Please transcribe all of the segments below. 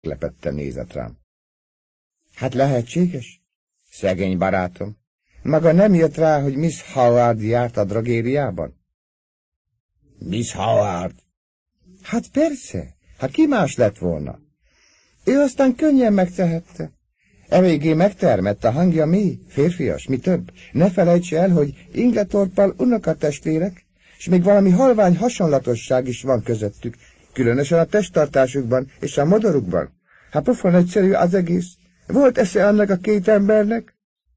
meglepetten nézett rám. Hát lehetséges? Szegény barátom. Maga nem jött rá, hogy Miss Howard járt a drogériában? Miss Howard? Hát persze, hát ki más lett volna? Ő aztán könnyen megtehette. Eléggé megtermett, a hangja mély, férfias, mi több. Ne felejts el, hogy Ingletorppal unokatestvérek, és még valami halvány hasonlatosság is van közöttük, különösen a testtartásukban és a modorukban. Hát pofon egyszerű az egész. Volt esze annak a két embernek?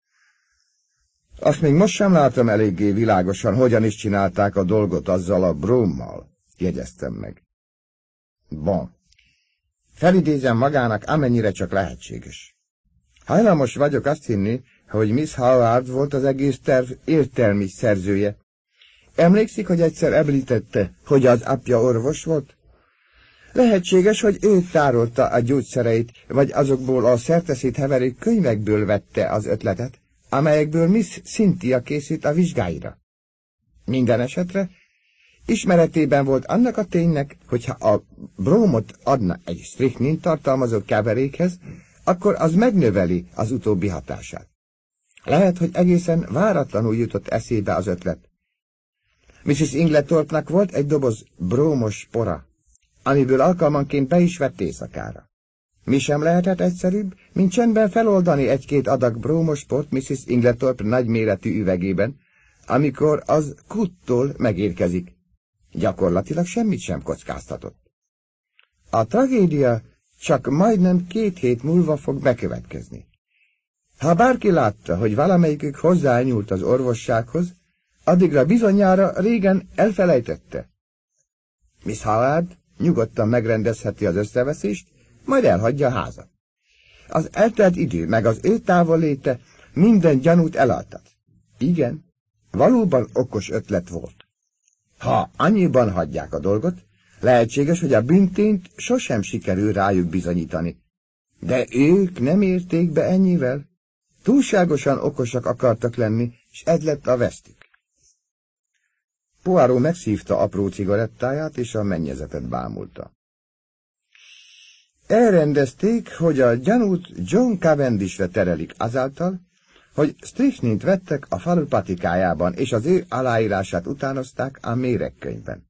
Azt még most sem látom eléggé világosan, hogyan is csinálták a dolgot azzal a Brommal, jegyeztem meg. Bon, felidézem magának, amennyire csak lehetséges. Hajlamos vagyok azt hinni, hogy Miss Howard volt az egész terv értelmi szerzője. Emlékszik, hogy egyszer említette, hogy az apja orvos volt? Lehetséges, hogy ő tárolta a gyógyszereit, vagy azokból a szerteszét heverő könyvekből vette az ötletet, amelyekből Miss Cynthia készült a vizsgáira. Minden esetre ismeretében volt annak a ténynek, hogyha a brómot adna egy sztrichnint tartalmazó keverékhez, akkor az megnöveli az utóbbi hatását. Lehet, hogy egészen váratlanul jutott eszébe az ötlet. Mrs. Ingletorpnak volt egy doboz brómos pora, amiből alkalmanként be is vett éjszakára. Mi sem lehetett egyszerűbb, mint csendben feloldani egy-két adag brómos port Mrs. Ingletorp nagyméretű üvegében, amikor az kuttól megérkezik. Gyakorlatilag semmit sem kockáztatott. A tragédia csak majdnem 2 hét múlva fog bekövetkezni. Ha bárki látta, hogy valamelyikük hozzányúlt az orvossághoz, addigra bizonyára régen elfelejtette. Miss Howard nyugodtan megrendezheti az összeveszést, majd elhagyja a házat. Az eltelt idő meg az ő távolléte minden gyanút elaltat. Igen, valóban okos ötlet volt. Ha annyiban hagyják a dolgot, lehetséges, hogy a bűntényt sosem sikerül rájuk bizonyítani. De ők nem érték be ennyivel. Túlságosan okosak akartak lenni, és ez lett a vesztük. Poirot megszívta apró cigarettáját, és a mennyezetet bámulta. Elrendezték, hogy a gyanút John Cavendishre terelik azáltal, hogy strichnint vettek a falu patikájában, és az ő aláírását utánozták a méregkönyvben.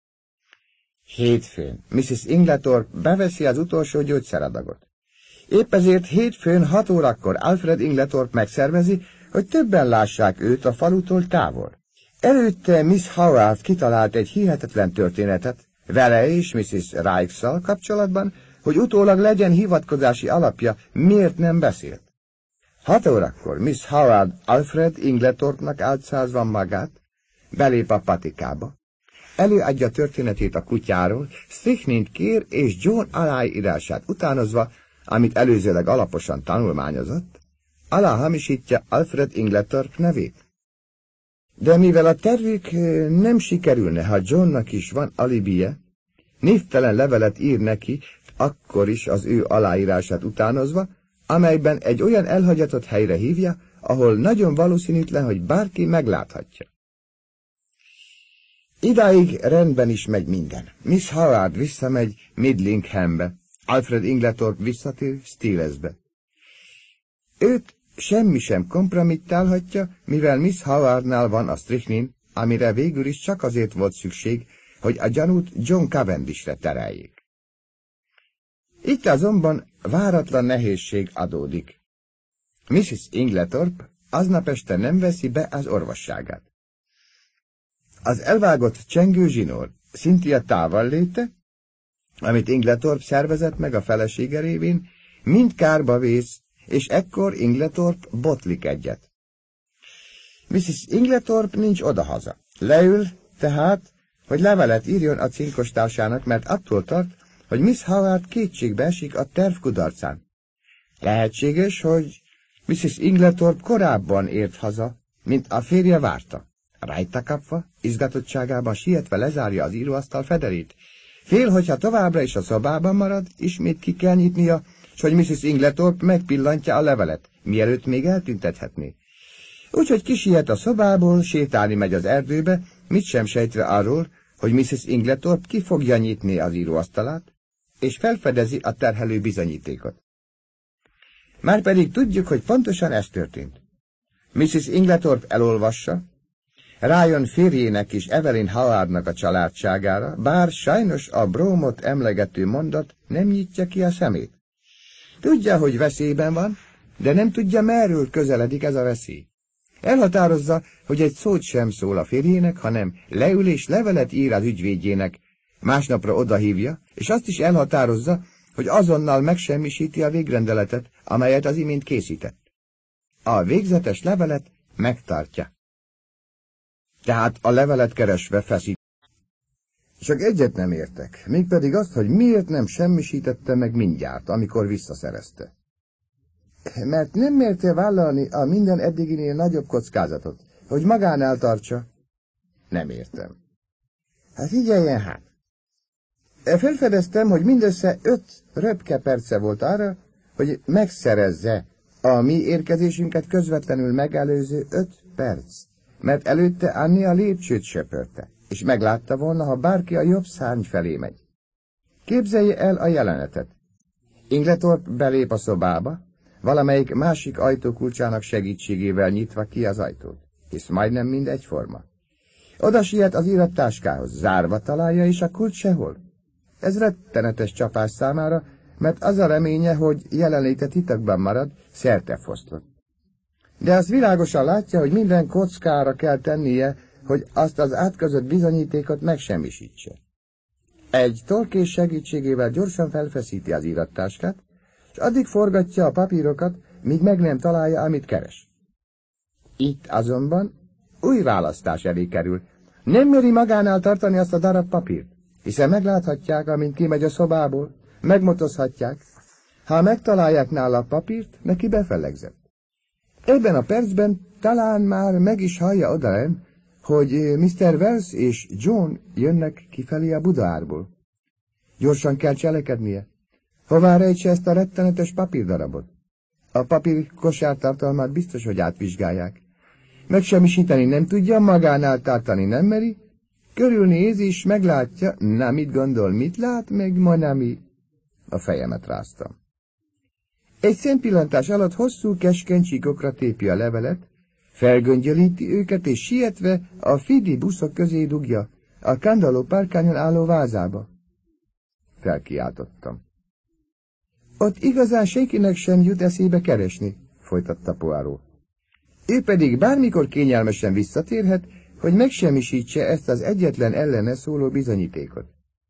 Hétfőn Mrs. Ingletorp beveszi az utolsó gyógyszeradagot. Épp ezért hétfőn 6 órakor Alfred Ingletorp megszervezi, hogy többen lássák őt a falutól távol. Előtte Miss Howard kitalált egy hihetetlen történetet, vele és Mrs. Rikes-szal kapcsolatban, hogy utólag legyen hivatkozási alapja, miért nem beszélt. 6 órakor Miss Howard Alfred Ingletorpnak álcázva magát, belép a patikába, előadja történetét a kutyáról, strichnint kér és John aláírását utánozva, amit előzőleg alaposan tanulmányozott, aláhamisítja Alfred Ingletorp nevét. De mivel a tervük nem sikerülne, ha Johnnak is van alibije, névtelen levelet ír neki, akkor is az ő aláírását utánozva, amelyben egy olyan elhagyatott helyre hívja, ahol nagyon valószínűtlen, hogy bárki megláthatja. Idáig rendben is megy minden. Miss Howard visszamegy Midlinghambe, Alfred Ingletorp visszatér Stilesbe. Őt semmi sem kompromittálhatja, mivel Miss Howardnál van a sztrichnin, amire végül is csak azért volt szükség, hogy a gyanút John Cavendishre tereljék. Itt azonban váratlan nehézség adódik. Mrs. Ingletorp aznap este nem veszi be az orvosságát. Az elvágott csengő zsinór Cynthia távalléte, amit Ingletorp szervezett meg a felesége révén, mind kárba vész, és ekkor Ingletorp botlik egyet. Mrs. Ingletorp nincs odahaza. Leül tehát, hogy levelet írjon a cinkostársának, mert attól tart, hogy Miss Howard kétségbe esik a terv kudarcán. Lehetséges, hogy Mrs. Ingletorp korábban ért haza, mint a férje várta. Rajta kapva, izgatottságában sietve lezárja az íróasztal federét. Fél, hogyha továbbra is a szobában marad, ismét ki kell nyitnia, s hogy Mrs. Ingletorp megpillantja a levelet, mielőtt még eltüntethetné. Úgyhogy kisiet a szobából, sétálni megy az erdőbe, mit sem sejtve arról, hogy Mrs. Ingletorp ki fogja nyitni az íróasztalát, és felfedezi a terhelő bizonyítékot. Márpedig tudjuk, hogy pontosan ez történt. Mrs. Inglethorpe elolvassa, rájön férjének és Evelyn Howardnak a családságára, bár sajnos a Bromot emlegető mondat nem nyitja ki a szemét. Tudja, hogy veszélyben van, de nem tudja, merről közeledik ez a veszély. Elhatározza, hogy egy szót sem szól a férjének, hanem leül és levelet ír az ügyvédjének, másnapra odahívja, és azt is elhatározza, hogy azonnal megsemmisíti a végrendeletet, amelyet az imént készített. A végzetes levelet megtartja. Tehát a levelet keresve feszít. Csak egyet nem értek, mégpedig azt, hogy miért nem semmisítette meg mindjárt, amikor visszaszerezte. Mert nem mérte vállalni a minden eddiginél nagyobb kockázatot, hogy magánál tartsa. Nem értem. Hát figyeljen hát. Felfedeztem, hogy mindössze 5 röpke perce volt arra, hogy megszerezze a mi érkezésünket közvetlenül megelőző 5 perc, mert előtte Annie a lépcsőt söpörte, és meglátta volna, ha bárki a jobb szárny felé megy. Képzelje el a jelenetet. Inglethorpe belép a szobába, valamelyik másik ajtókulcsának segítségével nyitva ki az ajtót, és majdnem mind egyforma. Oda siet az irattáskához, zárva találja, és a kulcs sehol. Ez rettenetes csapás számára, mert az a reménye, hogy jelenléte titokban marad, szertefosztott. De az világosan látja, hogy minden kockára kell tennie, hogy azt az átközött bizonyítékot megsemmisítse. Egy tolkés segítségével gyorsan felfeszíti az irattáskát, és addig forgatja a papírokat, míg meg nem találja, amit keres. Itt azonban új választás elé kerül. Nem meri magánál tartani azt a darab papírt, hiszen megláthatják, amint kimegy a szobából, megmotozhatják. Ha megtalálják nála a papírt, neki befelegzett. Ebben a percben talán már meg is hallja odalenn, hogy Mr. Wells és John jönnek kifelé a Budaárból. Gyorsan kell cselekednie. Hová rejtse ezt a rettenetes papírdarabot? A papír kosártartalmát biztos, hogy átvizsgálják. Megsemmisíteni nem tudja, magánál tartani nem meri. Körülnéz és meglátja, na mit gondol, mit lát, meg Monami. A fejemet ráztam. Egy szempillantás alatt hosszú, keskeny csíkokra tépi a levelet, felgöngyölíti őket, és sietve a fidi buszok közé dugja, a kandalló párkányon álló vázába. Felkiáltottam. Ott igazán senkinek sem jut eszébe keresni, folytatta Poirot. Ő pedig bármikor kényelmesen visszatérhet, hogy megsemmisítse ezt az egyetlen ellene szóló bizonyítékot.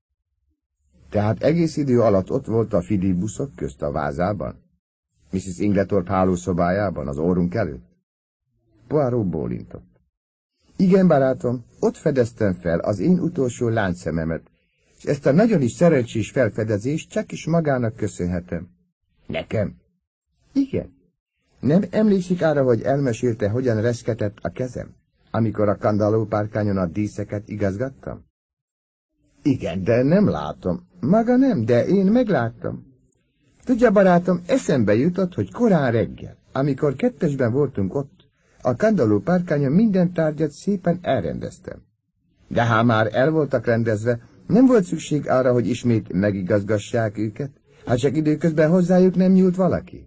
Tehát egész idő alatt ott volt a fidi buszok közt a vázában? Mrs. Inglethorpe hálószobájában, az órunk előtt? Poirot bólintott. Igen, barátom, ott fedeztem fel az én utolsó láncszememet, és ezt a nagyon is szerencsés felfedezést csak is magának köszönhetem. Nekem? Igen. Nem emlékszik arra, hogy elmesélte, hogyan reszketett a kezem, amikor a kandalló párkányon a díszeket igazgattam? Igen, de nem látom. Maga nem, de én megláttam. Tudja, barátom, eszembe jutott, hogy korán reggel, amikor kettesben voltunk ott, a kandalló párkányon minden tárgyat szépen elrendeztem. De ha már el voltak rendezve, nem volt szükség arra, hogy ismét megigazgassák őket, ha csak időközben hozzájuk nem nyúlt valaki.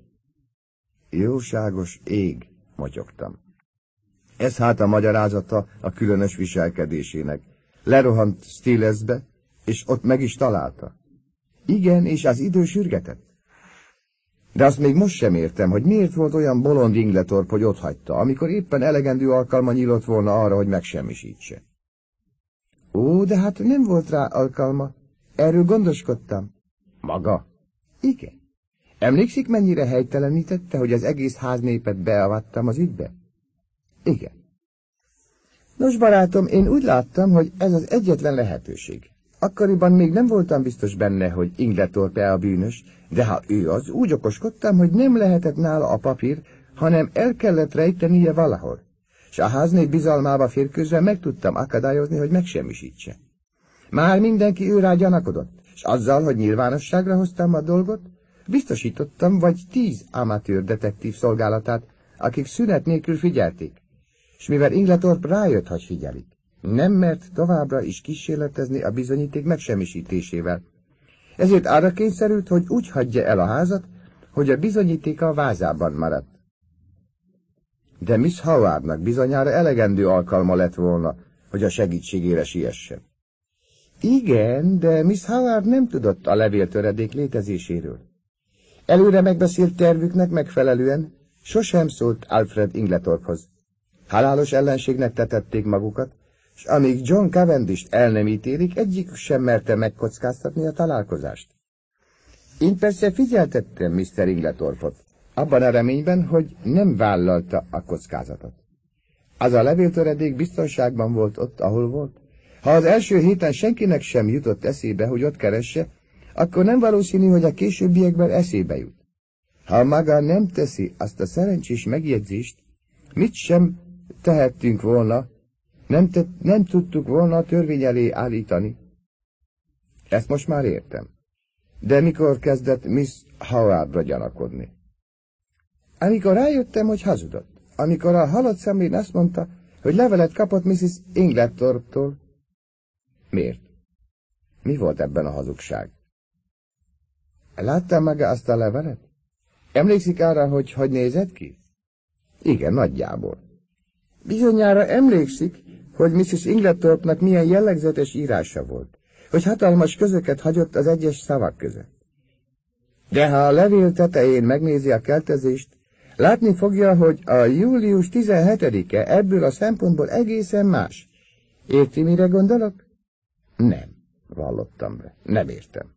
Jóságos ég, motyogtam. Ez hát a magyarázata a különös viselkedésének. Lerohant Stilesbe, és ott meg is találta. Igen, és az idő sürgetett. De azt még most sem értem, hogy miért volt olyan bolond Inglethorpe, hogy otthagyta, amikor éppen elegendő alkalma nyílt volna arra, hogy megsemmisítse. Ó, de hát nem volt rá alkalma. Erről gondoskodtam. Maga? Igen. Emlékszik, mennyire helytelenítette, hogy az egész háznépet beavattam az ügybe? Igen. Nos, barátom, én úgy láttam, hogy ez az egyetlen lehetőség. Akkoriban még nem voltam biztos benne, hogy Inglethorpe a bűnös, de ha ő az, úgy okoskodtam, hogy nem lehetett nála a papír, hanem el kellett rejtenie valahol. És a háznép bizalmába férkőzve meg tudtam akadályozni, hogy megsemmisítse. Már mindenki ő rá gyanakodott, és azzal, hogy nyilvánosságra hoztam a dolgot, biztosítottam vagy 10 amatőr detektív szolgálatát, akik szünet nélkül figyelték. És mivel Inglethorpe rájött, hogy figyelik, nem mert továbbra is kísérletezni a bizonyíték megsemmisítésével. ezért arra kényszerült, hogy úgy hagyja el a házat, hogy a bizonyítéka a vázában maradt. De Miss Howardnak bizonyára elegendő alkalma lett volna, hogy a segítségére siessen. Igen, de Miss Howard nem tudott a levéltöredék létezéséről. Előre megbeszélt tervüknek megfelelően sosem szólt Alfred Ingletorphoz. Halálos ellenségnek tetették magukat, és amíg John Cavendish-t el nem ítélik, egyikük sem merte megkockáztatni a találkozást. Én persze figyeltettem Mr. Ingletorpot, abban a reményben, hogy nem vállalta a kockázatot. Az a levéltöredék biztonságban volt ott, ahol volt. Ha az első héten senkinek sem jutott eszébe, hogy ott keresse, akkor nem valószínű, hogy a későbbiekben eszébe jut. Ha maga nem teszi azt a szerencsés megjegyzést, mit sem tehettünk volna, nem tudtuk volna a törvény elé állítani. Ezt most már értem. De mikor kezdett Miss Howardra gyanakodni? Amikor rájöttem, hogy hazudott. Amikor a halott szemlén azt mondta, hogy levelet kapott Mrs. Ingletorptól. Miért? Mi volt ebben a hazugság? Láttam maga azt a levelet? Emlékszik arra, hogy nézett ki? Igen, nagyjából. Bizonyára emlékszik, hogy Mrs. Ingletorpnak milyen jellegzetes írása volt, hogy hatalmas közöket hagyott az egyes szavak között. De ha a levél tetején megnézi a keltezést, látni fogja, hogy a július 17-e ebből a szempontból egészen más. Érti, mire gondolok? Nem, vallottam be. Nem értem.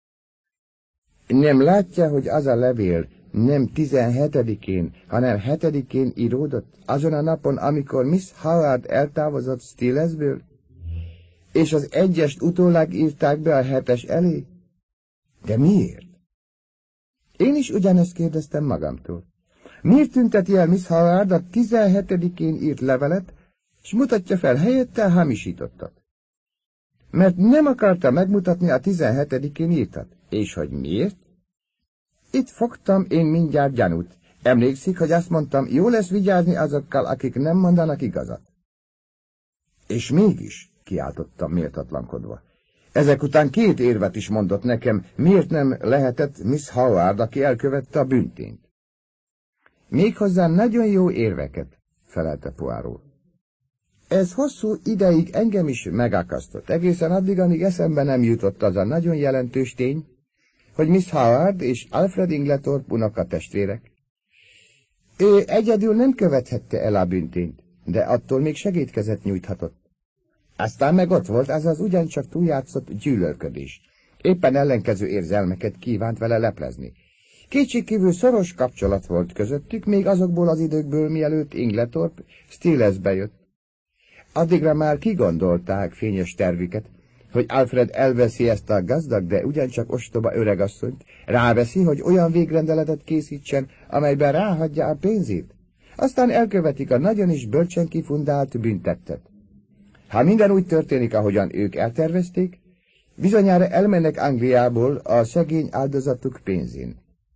Nem látja, hogy az a levél nem 17-én, hanem 7-én íródott, azon a napon, amikor Miss Howard eltávozott Stilesből, és az egyest utólag írták be a 7-es elé? De miért? Én is ugyanezt kérdeztem magamtól. Miért tünteti el Miss Howard a 17-én írt levelet, és mutatja fel helyette a hamisítottat? Mert nem akarta megmutatni a 17-én írtat. És hogy miért? Itt fogtam én mindjárt gyanút. Emlékszik, hogy azt mondtam, jó lesz vigyázni azokkal, akik nem mondanak igazat. És mégis, kiáltottam méltatlankodva. Ezek után 2 érvet is mondott nekem, miért nem lehetett Miss Howard, aki elkövette a bűntényt. Méghozzá nagyon jó érveket, felelte Poirot. Ez hosszú ideig engem is megakasztott, egészen addig, amíg eszembe nem jutott az a nagyon jelentős tény, hogy Miss Howard és Alfred Ingletorp unokatestvérek. Ő egyedül nem követhette el a bűntényt, de attól még segédkezet nyújthatott. Aztán meg ott volt az az ugyancsak túljátszott gyűlölködés. Éppen ellenkező érzelmeket kívánt vele leplezni. Kétségkívül szoros kapcsolat volt közöttük, még azokból az időkből, mielőtt Ingletorp Stilesbe jött. Addigra már kigondolták fényes tervüket, hogy Alfred elveszi ezt a gazdag, de ugyancsak ostoba öregasszonyt, ráveszi, hogy olyan végrendeletet készítsen, amelyben ráhagyja a pénzét. Aztán elkövetik a nagyon is bölcsen kifundált büntettet. Ha minden úgy történik, ahogyan ők eltervezték, bizonyára elmennek Angliából a szegény áldozatuk pénzén.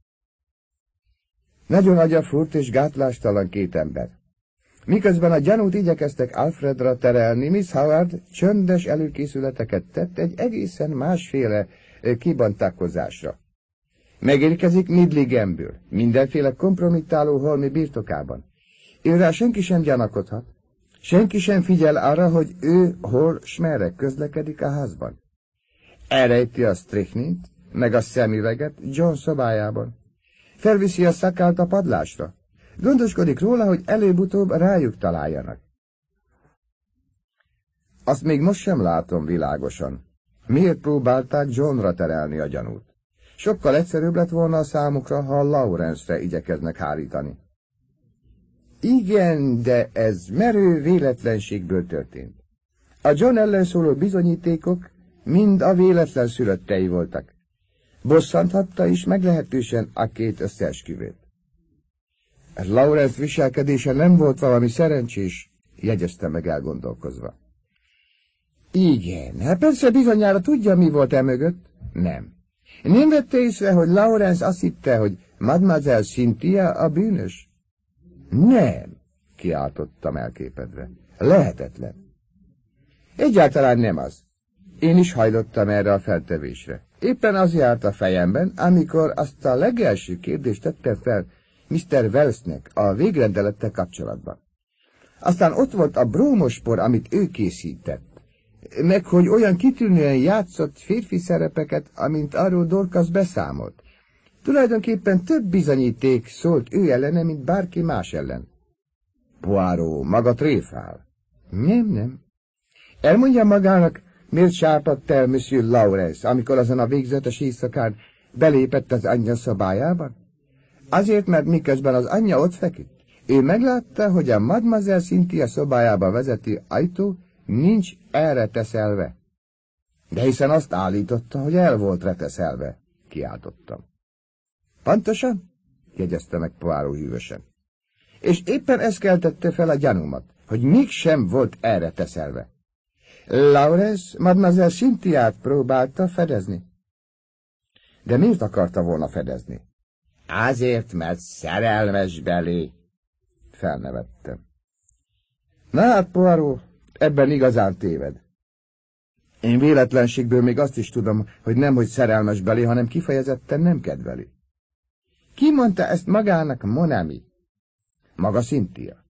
Nagyon agyafurt és gátlástalan 2 ember. Miközben a gyanút igyekeztek Alfredra terelni, Miss Howard csöndes előkészületeket tett egy egészen másféle kibontakozásra. Megérkezik Midlingamből, mindenféle kompromittáló holmi birtokában. Őrá senki sem gyanakodhat, senki sem figyel arra, hogy ő hol s merre közlekedik a házban. Elrejti a strichnint, meg a szemüveget John szobájában. Felviszi a szakált a padlásra. Gondoskodik róla, hogy előbb-utóbb rájuk találjanak. Azt még most sem látom világosan. Miért próbálták Johnra terelni a gyanút? Sokkal egyszerűbb lett volna a számukra, ha Lawrence-re igyekeznek hárítani. Igen, de ez merő véletlenségből történt. A John ellen szóló bizonyítékok mind a véletlen szülöttei voltak. Bosszanthatta is meglehetősen a 2 összeesküvőt. Lawrence viselkedése nem volt valami szerencsés, jegyezte meg elgondolkozva. Igen, hát persze bizonyára tudja, mi volt mögött? Nem. Nem vette észre, hogy Lawrence azt hitte, hogy Mademoiselle Cynthia a bűnös? Nem, kiáltottam elképedve. Lehetetlen. Egyáltalán nem az. Én is hajlottam erre a feltevésre. Éppen az járt a fejemben, amikor azt a legelső kérdést tettem fel Mr. Wellsnek a végrendelettel kapcsolatban. Aztán ott volt a brómospor, amit ő készített, meg hogy olyan kitűnően játszott férfi szerepeket, amint arról Dorcas beszámolt. Tulajdonképpen több bizonyíték szólt ő ellene, mint bárki más ellen. Poirot, maga tréfál. Nem. Elmondja magának, miért sártott el Monsieur Lawrence, amikor azon a végzetes éjszakán belépett az anyja szobájában? Azért, mert miközben az anyja ott feküdt, ő meglátta, hogy a Mademoiselle Cynthia szobájába vezető ajtó nincs elreteszelve. De hiszen azt állította, hogy el volt reteszelve, kiáltottam. Pontosan? Jegyezte meg Poirot hűvösen. És éppen ez keltette fel a gyanúmat, hogy mégsem volt elreteszelve. Lawrence Mademoiselle Cynthiát próbálta fedezni. De miért akarta volna fedezni? Azért, mert szerelmes belé. Felnevettem. Na hát, Poirot, ebben igazán téved. Én véletlenségből még azt is tudom, hogy nemhogy szerelmes belé, hanem kifejezetten nem kedveli. Ki mondta ezt magának, mon ami? Maga Cynthia.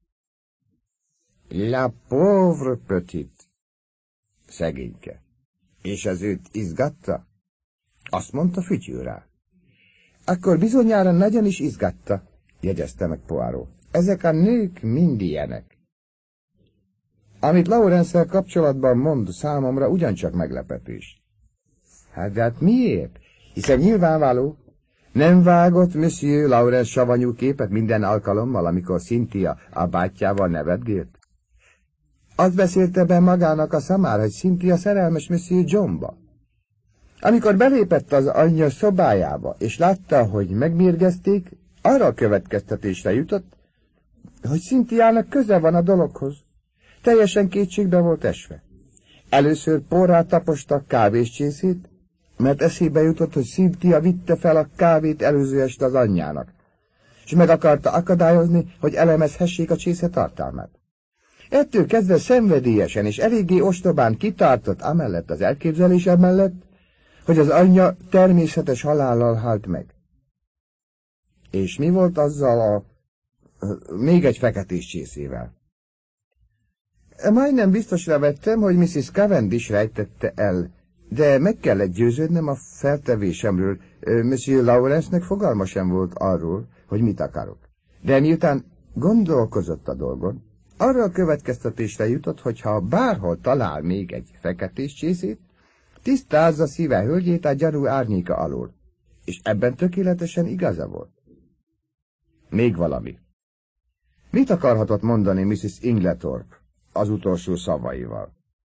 La pauvre petite. Szegényke. És az őt izgatta? Azt mondta, fütyül rá. Akkor bizonyára nagyon is izgatta, jegyezte meg Poirot. Ezek a nők mind ilyenek. Amit Lawrence-szel kapcsolatban mond, számomra ugyancsak meglepetés. Hát miért? Hiszen nyilvánvaló, nem vágott Monsieur Lawrence savanyú képet minden alkalommal, amikor Cynthia a bátyjával nevetgélt? Azt beszélte be magának a szamára, hogy Cynthia szerelmes Monsieur Johnba. Amikor belépett az anyja szobájába, és látta, hogy megmérgezték, arra a következtetésre jutott, hogy Cynthiának köze van a dologhoz. Teljesen kétségbe volt esve. Először porrá taposta a kávéscsészét, mert eszébe jutott, hogy Cynthia vitte fel a kávét előző este az anyjának, és meg akarta akadályozni, hogy elemezhessék a csésze tartalmát. Ettől kezdve szenvedélyesen és eléggé ostobán kitartott amellett az elképzelése mellett, hogy az anyja természetes halállal halt meg. És mi volt azzal még egy feketés csészével? Majdnem biztosra vettem, hogy Mrs. Cavendish rejtette el, de meg kellett győződnem a feltevésemről. Monsieur Lawrence-nek fogalma sem volt arról, hogy mit akarok. De miután gondolkozott a dolgon, arra a következtetésre jutott, hogy ha bárhol talál még egy feketés csészét, tisztázza szíve hölgyét a gyanú árnyéka alól, és ebben tökéletesen igaza volt. Még valami. Mit akarhatott mondani Mrs. Inglethorpe az utolsó szavaival?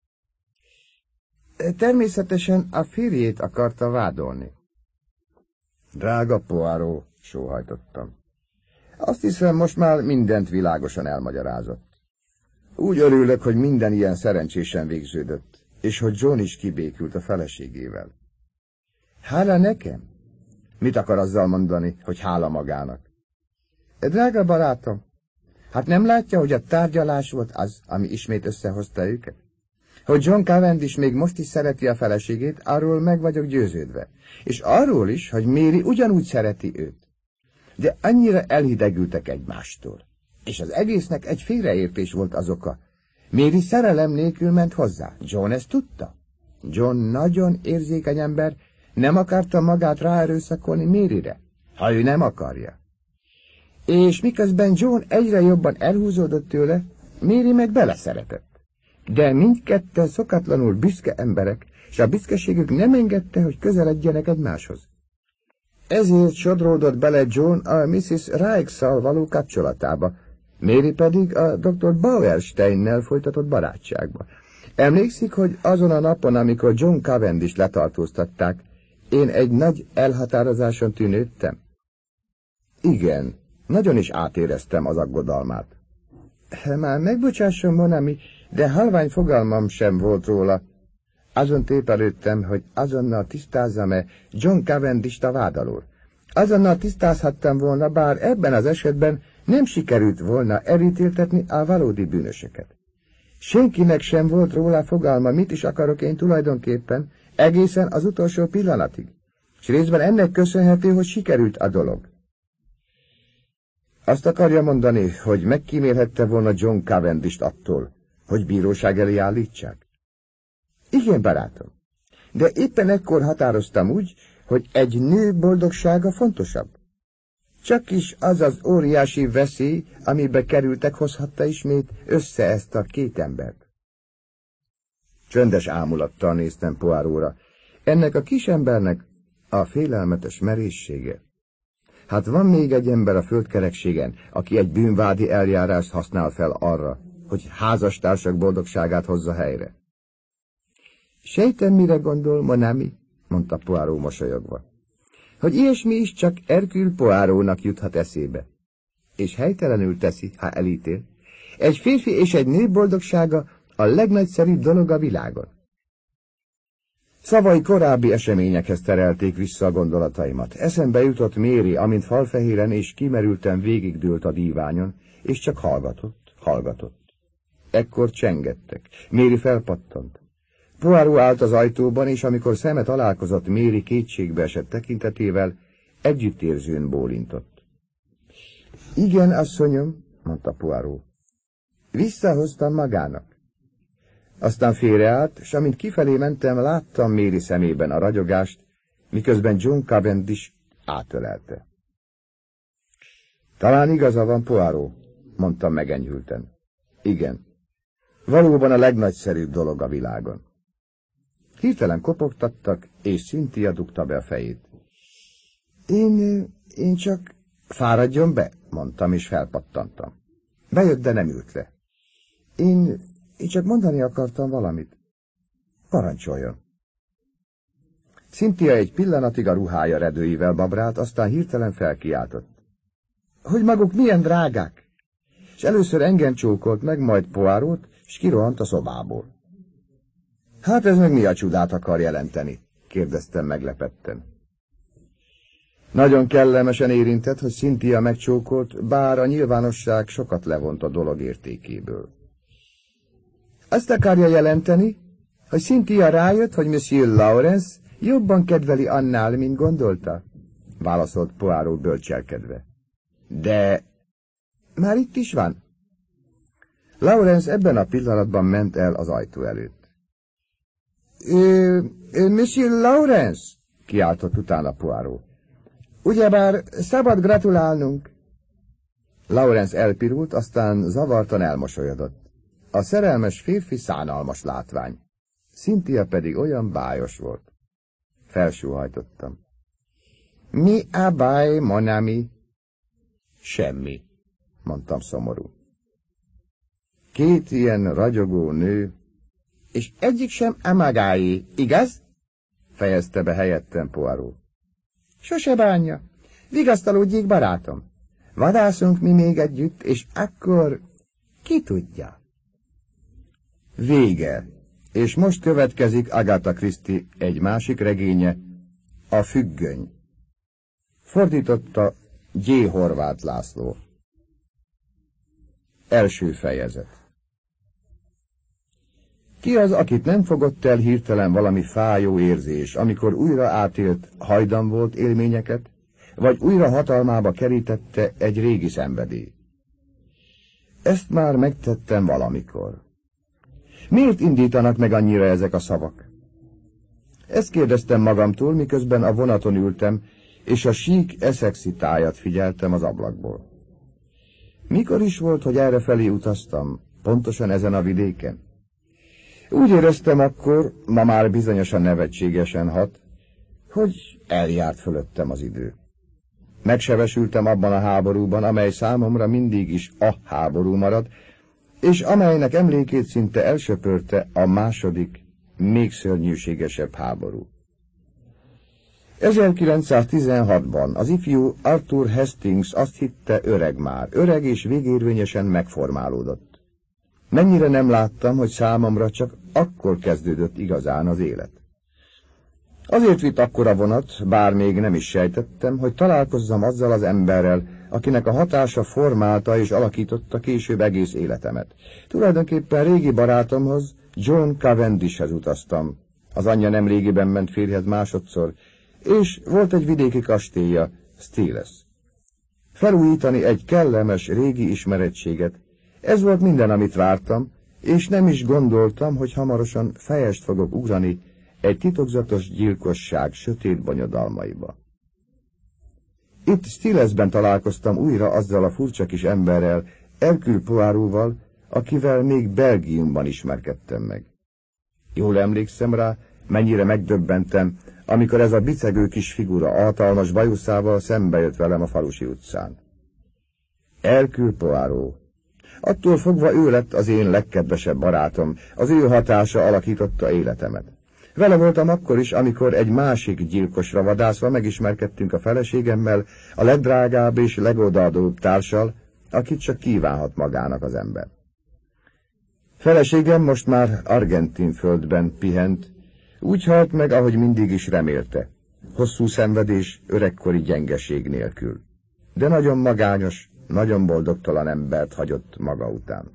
Természetesen a férjét akarta vádolni. Drága Poirot, sóhajtottam. Azt hiszem, most már mindent világosan elmagyarázott. Úgy örülök, hogy minden ilyen szerencsésen végződött, és hogy John is kibékült a feleségével. Hála nekem? Mit akar azzal mondani, hogy hála magának? Drága barátom, hát nem látja, hogy a tárgyalás volt az, ami ismét összehozta őket? Hogy John Cavendish még most is szereti a feleségét, arról meg vagyok győződve, és arról is, hogy Mary ugyanúgy szereti őt. De annyira elhidegültek egymástól, és az egésznek egy félreértés volt az oka. Mary szerelem nélkül ment hozzá. John ezt tudta. John nagyon érzékeny ember, nem akarta magát ráerőszakolni Maryre, ha ő nem akarja. És miközben John egyre jobban elhúzódott tőle, Mary meg beleszeretett. De mindketten szokatlanul büszke emberek, és a büszkeségük nem engedte, hogy közeledjenek egymáshoz. Ezért sodródott bele John a Mrs. Raikes-szal való kapcsolatába, Mary pedig a dr. Bauersteinnel folytatott barátságba. Emlékszik, hogy azon a napon, amikor John Cavendish letartóztatták, én egy nagy elhatározáson tűnődtem? Igen, nagyon is átéreztem az aggodalmát. Már megbocsásson, mon ami, de halvány fogalmam sem volt róla. Azon tépelődtem, hogy azonnal tisztázzam-e John Cavendish-t a vád alól. Azonnal tisztázhattam volna, bár ebben az esetben nem sikerült volna elítéltetni a valódi bűnösöket. Senkinek sem volt róla fogalma, mit is akarok én tulajdonképpen, egészen az utolsó pillanatig. És részben ennek köszönhető, hogy sikerült a dolog. Azt akarja mondani, hogy megkímélhette volna John Cavendist attól, hogy bíróság elé állítsák? Igen, barátom, de éppen ekkor határoztam úgy, hogy egy nő boldogsága fontosabb. Csak is az az óriási veszély, amibe kerültek, hozhatta ismét össze ezt a két embert. Csöndes ámulattal néztem Poirot-ra. Ennek a kisembernek a félelmetes merészsége. Hát van még egy ember a földkerekségen, aki egy bűnvádi eljárást használ fel arra, hogy házastársak boldogságát hozza helyre. Sejtem, mire gondol, Monami, mondta Poirot mosolyogva, hogy ilyesmi is csak Hercule Poirotnak juthat eszébe. És helytelenül teszi, ha elítél. Egy férfi és egy nő boldogsága a legnagyszerűbb dolog a világon. Szavai korábbi eseményekhez terelték vissza a gondolataimat. Eszembe jutott Mary, amint falfehéren és kimerülten végigdőlt a díványon, és csak hallgatott. Ekkor csengettek. Mary felpattant. Poirot állt az ajtóban, és amikor szeme találkozott Mary kétségbe esett tekintetével, együttérzőn bólintott. Igen, asszonyom, mondta Poirot. Visszahoztam magának. Aztán félreállt, s amint kifelé mentem, láttam Mary szemében a ragyogást, miközben John Cavendish átölelte. Talán igaza van, Poirot, mondtam megenyhülten. Igen, valóban a legnagyszerűbb dolog a világon. Hirtelen kopogtattak, és Cynthia dugta be a fejét. Én csak... Fáradjon be, mondtam, és felpattantam. Bejött, de nem ült le. Én csak mondani akartam valamit. Parancsoljon. Cynthia egy pillanatig a ruhája redőivel babrált, aztán hirtelen felkiáltott. Hogy maguk milyen drágák! És először engem csókolt meg, majd Poirot, és kirohant a szobából. Hát ez meg mi a csodát akar jelenteni? Kérdeztem meglepetten. Nagyon kellemesen érintett, hogy Cynthia megcsókolt, bár a nyilvánosság sokat levont a dolog értékéből. Azt akarja jelenteni, hogy Cynthia rájött, hogy Monsieur Lawrence jobban kedveli annál, mint gondolta? Válaszolt Poirot bölcselkedve. De... már itt is van? Lawrence ebben a pillanatban ment el az ajtó előtt. Monsieur Lawrence, kiáltott utána Poirot. Ugyebár szabad gratulálnunk. Lawrence elpirult, aztán zavartan elmosolyodott. A szerelmes férfi szánalmas látvány. Cynthia pedig olyan bájos volt. Felsóhajtottam. Mi a baj, mon ami? Semmi, mondtam szomorú. Két ilyen ragyogó nő, és egyik sem a magáé, igaz? Fejezte be helyettem Poirot. Sose bánja. Vigasztalódjék, barátom. Vadászunk mi még együtt, és akkor ki tudja. Vége. És most következik Agatha Christie egy másik regénye, A függöny. Fordította G. Horváth László. Első fejezet. Ki az, akit nem fogott el hirtelen valami fájó érzés, amikor újra átélt hajdan volt élményeket, vagy újra hatalmába kerítette egy régi szenvedély? Ezt már megtettem valamikor. Miért indítanak meg annyira ezek a szavak? Ezt kérdeztem magamtól, miközben a vonaton ültem, és a sík Essexi tájat figyeltem az ablakból. Mikor is volt, hogy errefelé utaztam, pontosan ezen a vidéken? Úgy éreztem akkor, ma már bizonyosan nevetségesen hat, hogy eljárt fölöttem az idő. Megsebesültem abban a háborúban, amely számomra mindig is a háború marad, és amelynek emlékét szinte elsöpörte a második, még szörnyűségesebb háború. 1916-ban az ifjú Arthur Hastings azt hitte, öreg és végérvényesen megformálódott. Mennyire nem láttam, hogy számomra csak akkor kezdődött igazán az élet. Azért vitt akkor a vonat, bár még nem is sejtettem, hogy találkozzam azzal az emberrel, akinek a hatása formálta és alakította később egész életemet. Tulajdonképpen régi barátomhoz, John Cavendishhez utaztam. Az anyja nem régiben ment férjhez másodszor, és volt egy vidéki kastélya, Stiles. Felújítani egy kellemes régi ismerettséget, ez volt minden, amit vártam, és nem is gondoltam, hogy hamarosan fejest fogok ugrani egy titokzatos gyilkosság sötét bonyodalmaiba. Itt Stilesben találkoztam újra azzal a furcsa kis emberrel, Hercule Poirotval, akivel még Belgiumban ismerkedtem meg. Jól emlékszem rá, mennyire megdöbbentem, amikor ez a bicegő kis figura hatalmas bajuszával szembe jött velem a falusi utcán. Hercule Poirot. Attól fogva ő lett az én legkedvesebb barátom, az ő hatása alakította életemet. Vele voltam akkor is, amikor egy másik gyilkosra vadászva megismerkedtünk a feleségemmel, a legdrágább és legodaadóbb társal, akit csak kívánhat magának az ember. Feleségem most már argentin földben pihent, úgy halt meg, ahogy mindig is remélte, hosszú szenvedés, öregkori gyengeség nélkül. De nagyon magányos, nagyon boldogtalan embert hagyott maga után.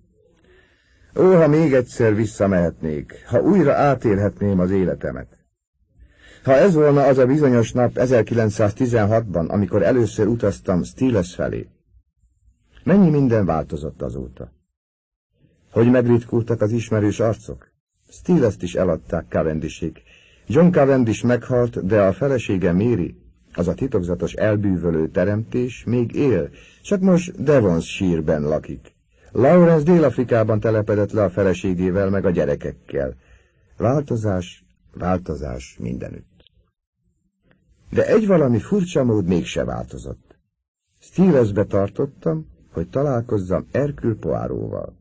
Ó, ha még egyszer visszamehetnék, ha újra átélhetném az életemet. Ha ez volna az a bizonyos nap 1916-ban, amikor először utaztam Stiles felé. Mennyi minden változott azóta. Hogy megritkultak az ismerős arcok? Stilest is eladták Cavendishig. John Cavendish meghalt, de a felesége Mary, az a titokzatos elbűvölő teremtés még él, csak most Devonshire-ben lakik. Lawrence Dél-Afrikában telepedett le a feleségével meg a gyerekekkel. Változás, változás mindenütt. De egy valami furcsa mód mégse változott. Stilesbe tartottam, hogy találkozzam Hercule Poirotval.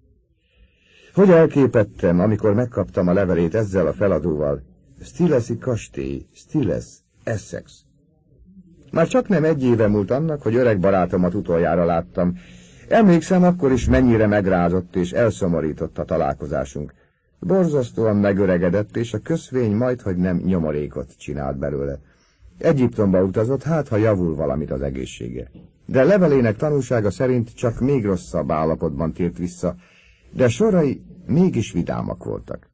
Hogy elképettem, amikor megkaptam a levelét ezzel a feladóval: Stilesi kastély, Stiles, Essex. Már csak nem egy éve múlt annak, hogy öreg barátomat utoljára láttam. Emlékszem akkor is, mennyire megrázott és elszomorított a találkozásunk. Borzasztóan megöregedett, és a köszvény majdhogy nem nyomorékot csinált belőle. Egyiptomba utazott, hát ha javul valamit az egészsége. De levelének tanúsága szerint csak még rosszabb állapotban tért vissza, de sorai mégis vidámak voltak.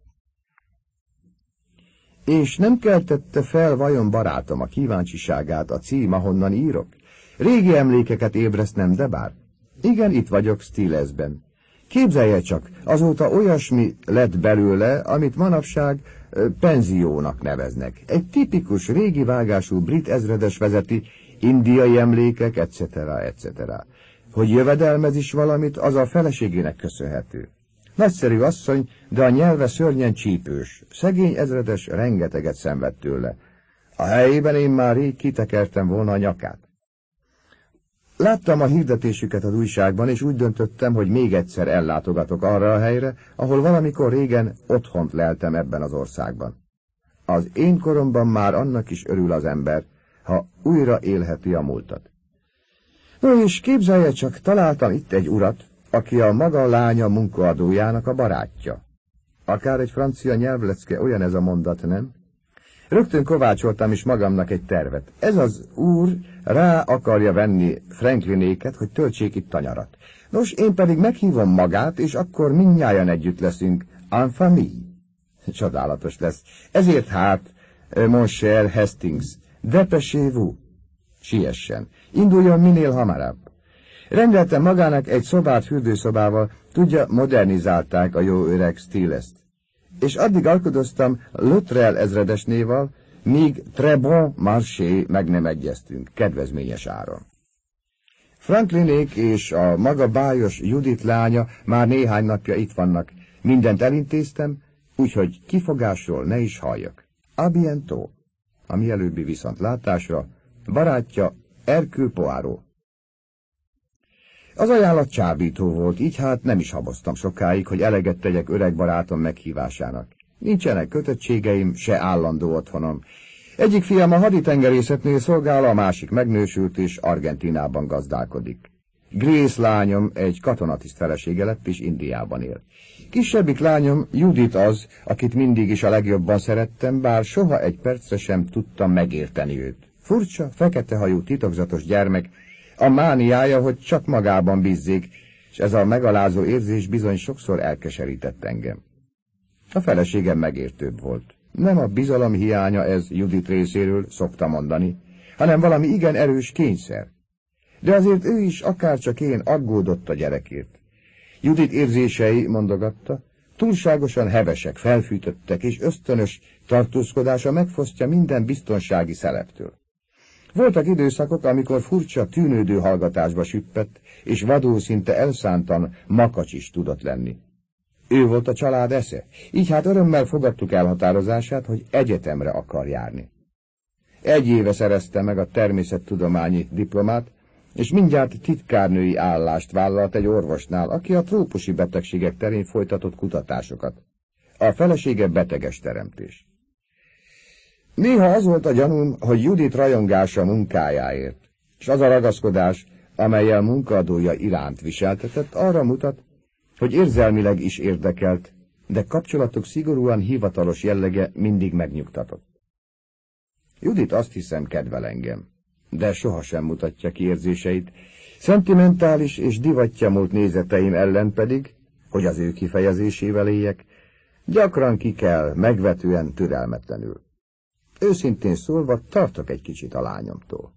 És nem keltette fel vajon barátom a kíváncsiságát a cím, ahonnan írok? Régi emlékeket ébresztnem, de bár. Igen, itt vagyok Stilesben. Képzelje csak, azóta olyasmi lett belőle, amit manapság penziónak neveznek. Egy tipikus, régi vágású brit ezredes vezeti, indiai emlékek, etc., etc. Hogy jövedelmez is valamit, az a feleségének köszönhető. Nagyszerű asszony, de a nyelve szörnyen csípős. Szegény ezredes rengeteget szenved tőle. A helyében én már rég kitekertem volna a nyakát. Láttam a hirdetésüket az újságban, és úgy döntöttem, hogy még egyszer ellátogatok arra a helyre, ahol valamikor régen otthont leltem ebben az országban. Az én koromban már annak is örül az ember, ha újra élheti a múltat. No, és képzelje csak, találtam itt egy urat, aki a maga lánya munkaadójának a barátja. Akár egy francia nyelvlecke, olyan ez a mondat, nem? Rögtön kovácsoltam is magamnak egy tervet. Ez az úr rá akarja venni Franklinéket, hogy töltsék itt a nyarat. Nos, én pedig meghívom magát, és akkor mindnyájan együtt leszünk, en famille. Csodálatos lesz. Ezért hát, mon cher Hastings, dépêchez-vous. Siessen. Induljon minél hamarabb. Rendeltem magának egy szobát fürdőszobával, tudja, modernizálták a jó öreg Stilest. És addig alkudoztam Luttrell ezredesnéval, míg très bon marché meg nem egyeztünk, kedvezményes áron. Franklinék és a maga bájos Judith lánya már néhány napja itt vannak. Mindent elintéztem, úgyhogy kifogásról ne is halljak. A bientôt. A mielőbbi viszontlátásra, barátja Hercule Poirot. Az ajánlat csábító volt, így hát nem is haboztam sokáig, hogy eleget tegyek öreg barátom meghívásának. Nincsenek kötöttségeim, se állandó otthonom. Egyik fiam a haditengerészetnél szolgál, a másik megnősült és Argentínában gazdálkodik. Grace lányom egy katonatiszt felesége lett és Indiában él. Kisebbik lányom Judith az, akit mindig is a legjobban szerettem, bár soha egy percre sem tudtam megérteni őt. Furcsa, fekete hajú, titokzatos gyermek, A mániája, hogy csak magában bízzék, és ez a megalázó érzés bizony sokszor elkeserített engem. A feleségem megértőbb volt. Nem a bizalom hiánya ez Judit részéről, szokta mondani, hanem valami igen erős kényszer. De azért ő is, akárcsak én, aggódott a gyerekért. Judit érzései, mondogatta, túlságosan hevesek, felfűtöttek, és ösztönös tartózkodása megfosztja minden biztonsági szeleptől. Voltak időszakok, amikor furcsa, tűnődő hallgatásba süppett, és vadul szinte elszántan makacs is tudott lenni. Ő volt a család esze, így hát örömmel fogadtuk elhatározását, hogy egyetemre akar járni. 1 éve szerezte meg a természettudományi diplomát, és mindjárt titkárnői állást vállalt egy orvosnál, aki a trópusi betegségek terén folytatott kutatásokat. A felesége beteges teremtés. Néha az volt a gyanúm, hogy Judit rajongása munkájáért, és az a ragaszkodás, amellyel munkaadója iránt viseltetett, arra mutat, hogy érzelmileg is érdekelt, de kapcsolatok szigorúan hivatalos jellege mindig megnyugtatott. Judit azt hiszem kedvel engem, de sohasem mutatja ki érzéseit, szentimentális és divattyamult nézeteim ellen pedig, hogy az ő kifejezésével éljek, gyakran ki kell, megvetően türelmetlenül. Őszintén szólva tartok egy kicsit a lányomtól.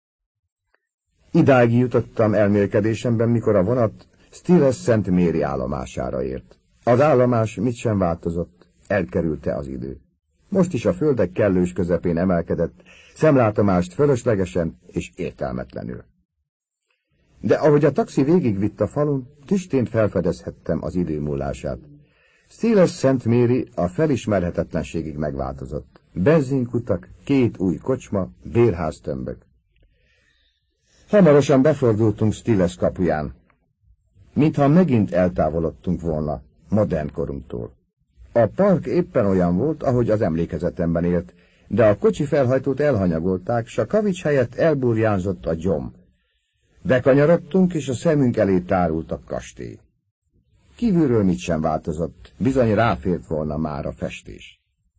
Idáig jutottam elmélkedésemben, mikor a vonat Stiles Szent Mary állomására ért. Az állomás mit sem változott, elkerülte az idő. Most is a földek kellős közepén emelkedett, szemlátomást fölöslegesen és értelmetlenül. De ahogy a taxi végigvitt a falun, tüstént felfedezhettem az idő múlását. Stiles Szent Mary a felismerhetetlenségig megváltozott. Benzinkutak, 2 új kocsma, bérháztömbök. Hamarosan befordultunk Stiles kapuján, mintha megint eltávolodtunk volna modern korunktól. A park éppen olyan volt, ahogy az emlékezetemben élt, de a kocsi felhajtót elhanyagolták, s a kavics helyett elburjánzott a gyom. Bekanyarodtunk, és a szemünk elé tárult a kastély. Kívülről mit sem változott, bizony ráfért volna már a festés.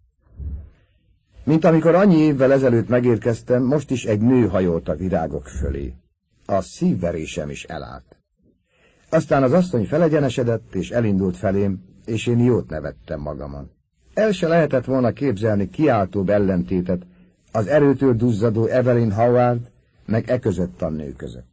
Mint amikor annyi évvel ezelőtt megérkeztem, most is egy nő hajolt a virágok fölé. A szívverésem is elállt. Aztán az asszony felegyenesedett, és elindult felém, és én jót nevettem magamon. El se lehetett volna képzelni kiáltóbb ellentétet az erőtől duzzadó Evelyn Howard, meg között a nő között.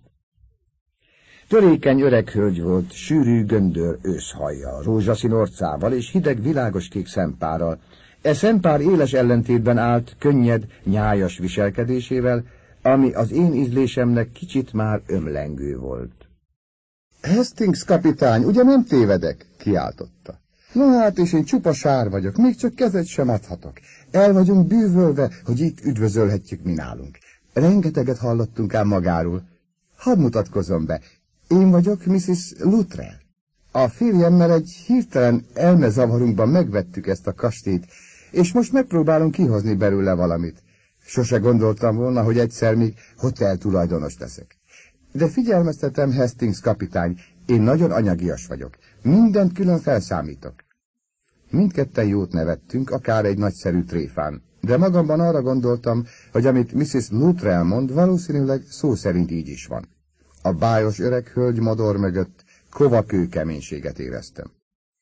Törékeny öreg hölgy volt, sűrű göndör őszhajjal, rózsaszín orcával és hideg világos kék szempárral. Szempár éles ellentétben állt könnyed, nyájas viselkedésével, ami az én ízlésemnek kicsit már ömlengő volt. Hastings kapitány, ugye nem tévedek? Kiáltotta. No hát, és én csupa sár vagyok, még csak kezet sem adhatok. El vagyunk bűvölve, hogy itt üdvözölhetjük mi nálunk. Rengeteget hallottunk ám magáról. Hadd mutatkozom be, én vagyok Mrs. Luttrell. A férjemmel egy hirtelen elmezavarunkban megvettük ezt a kastélyt, és most megpróbálunk kihozni belőle valamit. Sose gondoltam volna, hogy egyszer még hotel tulajdonos leszek. De figyelmeztetem, Hastings kapitány, én nagyon anyagias vagyok. Mindent külön felszámítok. Mindketten jót nevettünk, akár egy nagyszerű tréfán, de magamban arra gondoltam, hogy amit Mrs. Luttrell mond, valószínűleg szó szerint így is van. A bájos öreg hölgy modor mögött kovakő keménységet éreztem.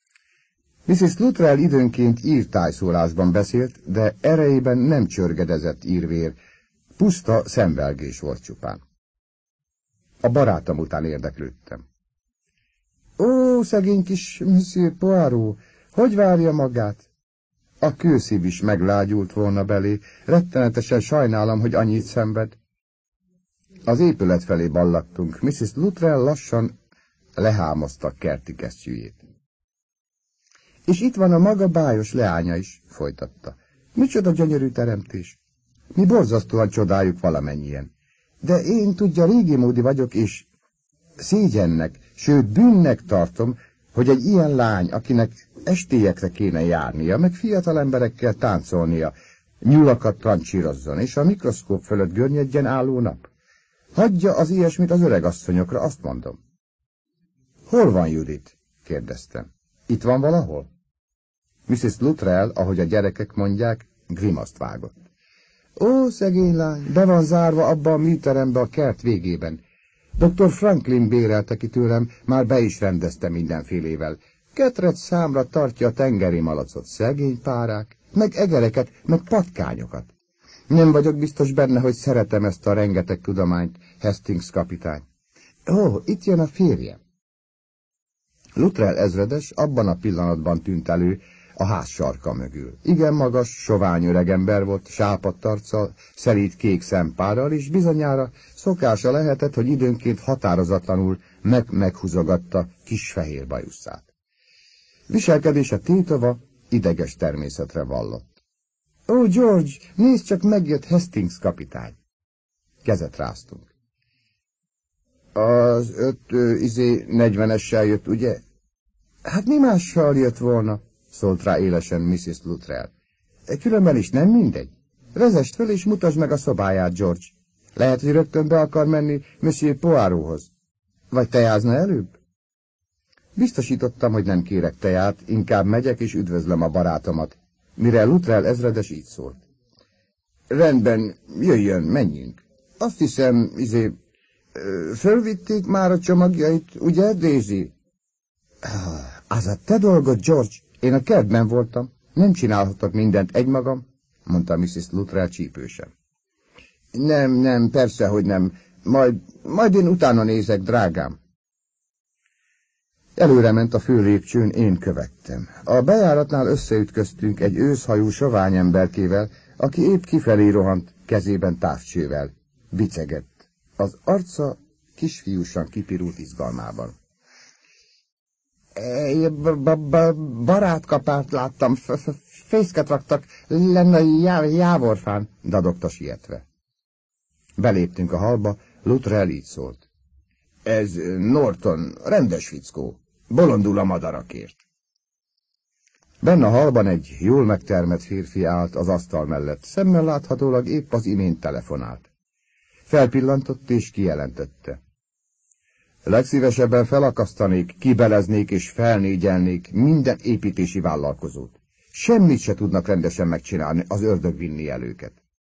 Mrs. Luttrell időnként írtájszólásban beszélt, de erejében nem csörgedezett írvér, puszta szenvelgés volt csupán. A barátom után érdeklődtem. Ó, szegény kis Monsieur Poirot, hogy várja magát? A kőszív is meglágyult volna belé, rettenetesen sajnálom, hogy annyit szenved. Az épület felé ballagtunk, Mrs. Luttrell lassan lehámozta kerti kesztyűjét. És itt van a maga bájos leánya is, folytatta. Micsoda gyönyörű teremtés. Mi borzasztóan csodáljuk valamennyien. De én tudja, régimódi vagyok, és szégyennek, sőt bűnnek tartom, hogy egy ilyen lány, akinek estélyekre kéne járnia, meg fiatal emberekkel táncolnia, nyulakat trancsírozzon, és a mikroszkóp fölött görnyedjen álló nap. Hagyja az ilyesmit az öregasszonyokra, azt mondom. Hol van Judit? Kérdeztem. Itt van valahol? Mrs. Luttrell, ahogy a gyerekek mondják, grimaszt vágott. Ó, szegény lány, be van zárva abba a műterembe a kert végében. Dr. Franklin bérelte ki tőlem, már be is rendezte mindenfélével. Ketrecz számra tartja a tengeri malacot, szegény párák, meg egereket, meg patkányokat. Nem vagyok biztos benne, hogy szeretem ezt a rengeteg tudományt, Hastings kapitány. Ó, itt jön a férjem. Luttrell ezredes abban a pillanatban tűnt elő a ház sarka mögül. Igen magas, sovány öregember volt, sápadt arccal, szelíd kék szempárral, és bizonyára szokása lehetett, hogy időnként határozatlanul meghúzogatta kis fehér bajuszát. Viselkedése tétova, ideges természetre vallott. Ó, George, nézd csak, megjött Hastings kapitány. Kezet ráztunk. Az 40-essel jött, ugye? Hát mi mással jött volna? Szólt rá élesen Mrs. Luttrell. Különben is nem mindegy. Vezest fel és mutasd meg a szobáját, George. Lehet, hogy rögtön be akar menni Monsieur Poirothoz. Vagy tejázna előbb? Biztosítottam, hogy nem kérek teját, inkább megyek és üdvözlöm a barátomat, mire Luttrell ezredes így szólt. Rendben, jöjjön, menjünk. Azt hiszem, fölvitték már a csomagjait, ugye, Daisy? Az a te dolgod, George. Én a kertben voltam. Nem csinálhatok mindent egymagam, mondta Mrs. Luttrell csípősen. Nem, persze, hogy nem. Majd én utána nézek, drágám. Előrement a főlépcsőn, én követtem. A bejáratnál összeütköztünk egy őszhajú sovány emberkével, aki épp kifelé rohant, kezében távcsővel. Bicegett. Az arca kisfiúsan kipirult izgalmában. Barátkapát láttam, fészket raktak lenne jávorfán, dadogta sietve. Beléptünk a hallba, Luttrell így szólt. Ez Norton, rendes fickó, bolondul a madarakért. Benne a hallban egy jól megtermett férfi állt az asztal mellett, szemmel láthatólag épp az imént telefonált. Felpillantott és kijelentette. Legszívesebben felakasztanék, kibeleznék és felnégyelnék minden építési vállalkozót. Semmit se tudnak rendesen megcsinálni, az ördög vinni el őket.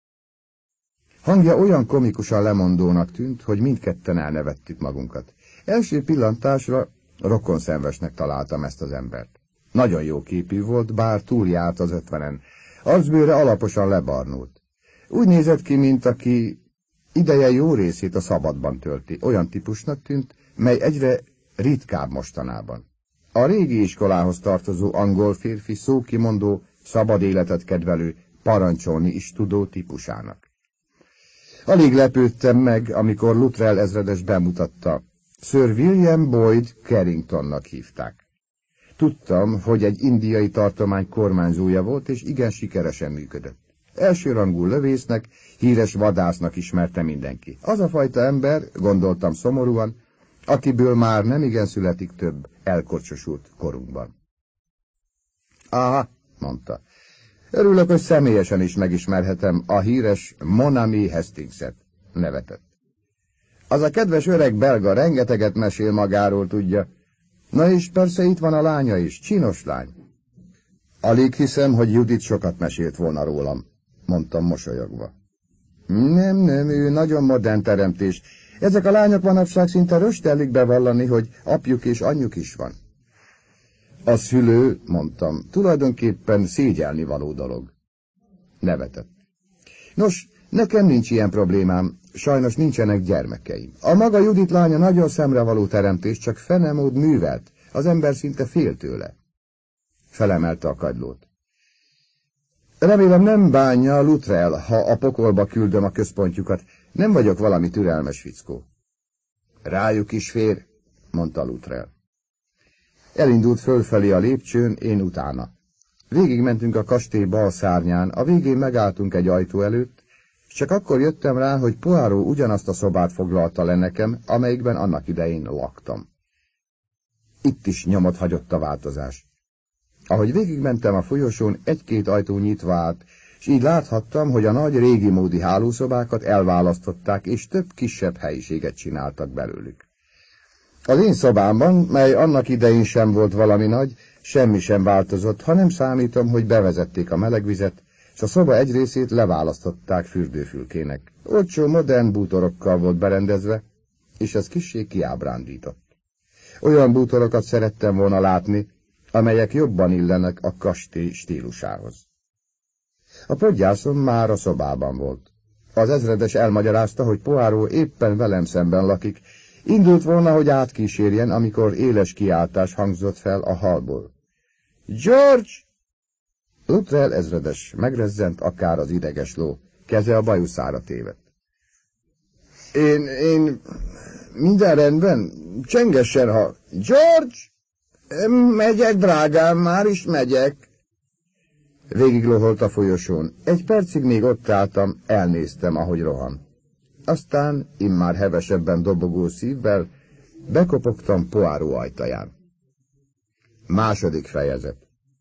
Hangja olyan komikusan lemondónak tűnt, hogy mindketten elnevettük magunkat. Első pillantásra rokonszenvesnek találtam ezt az embert. Nagyon jó képű volt, bár túljárt az 50-en. Arcbőre alaposan lebarnult. Úgy nézett ki, mint aki ideje jó részét a szabadban tölti. Olyan típusnak tűnt, mely egyre ritkább mostanában. A régi iskolához tartozó angol férfi, szókimondó, szabad életet kedvelő, parancsolni is tudó típusának. Alig lepődtem meg, amikor Luttrell ezredes bemutatta. Sir William Boyd Carringtonnak hívták. Tudtam, hogy egy indiai tartomány kormányzója volt, és igen sikeresen működött. Elsőrangú lövésznek, híres vadásznak ismerte mindenki. Az a fajta ember, gondoltam szomorúan, akiből már nem igen születik több elkocsosult korunkban. Aha, mondta. Örülök, hogy személyesen is megismerhetem a híres Monami Hastingset, nevetett. Az a kedves öreg belga rengeteget mesél magáról, tudja. Na és persze itt van a lánya is, csinos lány. Alig hiszem, hogy Judit sokat mesélt volna rólam, mondtam mosolyogva. Nem, ő nagyon modern teremtés. Ezek a lányok manapság szinte röstellik bevallani, hogy apjuk és anyjuk is van. A szülő, mondtam, tulajdonképpen szégyelni való dolog. Nevetett. Nos, nekem nincs ilyen problémám, sajnos nincsenek gyermekeim. A maga Judit lánya nagyon szemrevaló teremtés, csak fenemód művelt, az ember szinte fél tőle. Felemelte a kagylót. Remélem nem bánja Luttrell, ha a pokolba küldöm a központjukat. Nem vagyok valami türelmes fickó. Rájuk is fér, mondta Luttrell. Elindult fölfelé a lépcsőn, én utána. Végigmentünk a kastély bal szárnyán, a végén megálltunk egy ajtó előtt, és csak akkor jöttem rá, hogy Poirot ugyanazt a szobát foglalta le nekem, amelyikben annak idején laktam. Itt is nyomot hagyott a változás. Ahogy végigmentem a folyosón, egy-két ajtó nyitva állt, és így láthattam, hogy a nagy régi módi hálószobákat elválasztották, és több kisebb helyiséget csináltak belőlük. Az én szobámban, mely annak idején sem volt valami nagy, semmi sem változott, ha nem számítom, hogy bevezették a melegvizet, és a szoba egy részét leválasztották fürdőfülkének. Olcsó, modern bútorokkal volt berendezve, és ez kissé kiábrándított. Olyan bútorokat szerettem volna látni, amelyek jobban illenek a kastély stílusához. A podgyászom már a szobában volt. Az ezredes elmagyarázta, hogy Poirot éppen velem szemben lakik, indult volna, hogy átkísérjen, amikor éles kiáltás hangzott fel a hallból. George! Luttrell ezredes megrezzent, akár az ideges ló, keze a bajuszára tévedt. Én... minden rendben? Csengessen, ha... George! Megyek, drágám, már is megyek. Végigloholt a folyosón. Egy percig még ott álltam, elnéztem, ahogy rohan. Aztán, immár hevesebben dobogó szívvel, bekopogtam Poirot ajtaján. Második fejezet.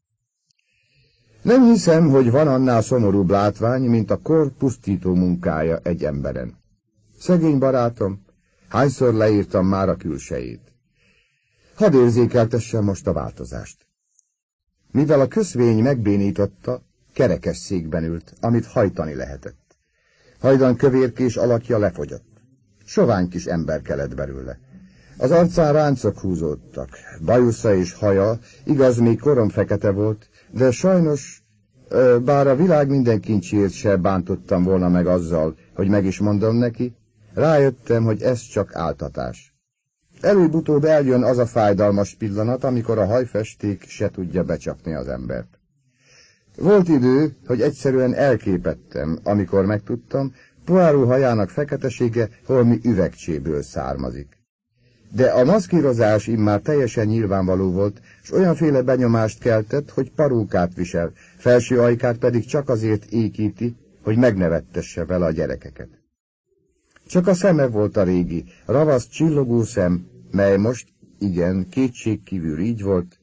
Nem hiszem, hogy van annál szomorúbb látvány, mint a kor pusztító munkája egy emberen. Szegény barátom, hányszor leírtam már a külsejét. Hadd érzékeltessem most a változást. Mivel a köszvény megbénította, kerekesszékben ült, amit hajtani lehetett. Hajdan kövérkés alakja lefogyott. Sovány kis ember kelet belőle. Az arcán ráncok húzódtak, bajusza és haja, igaz, még koromfekete volt, de sajnos, bár a világ minden kincsért se bántottam volna meg azzal, hogy meg is mondom neki, rájöttem, hogy ez csak áltatás. Előbb-utóbb eljön az a fájdalmas pillanat, amikor a hajfesték se tudja becsapni az embert. Volt idő, hogy egyszerűen elképettem, amikor megtudtam, Poirot hajának feketesége holmi üvegcséből származik. De a maszkírozás immár teljesen nyilvánvaló volt, s olyanféle benyomást keltett, hogy parókát visel, felső ajkát pedig csak azért ékíti, hogy megnevettesse vele a gyerekeket. Csak a szeme volt a régi, ravasz csillogó szem, mely most, igen, kétségkívül így volt,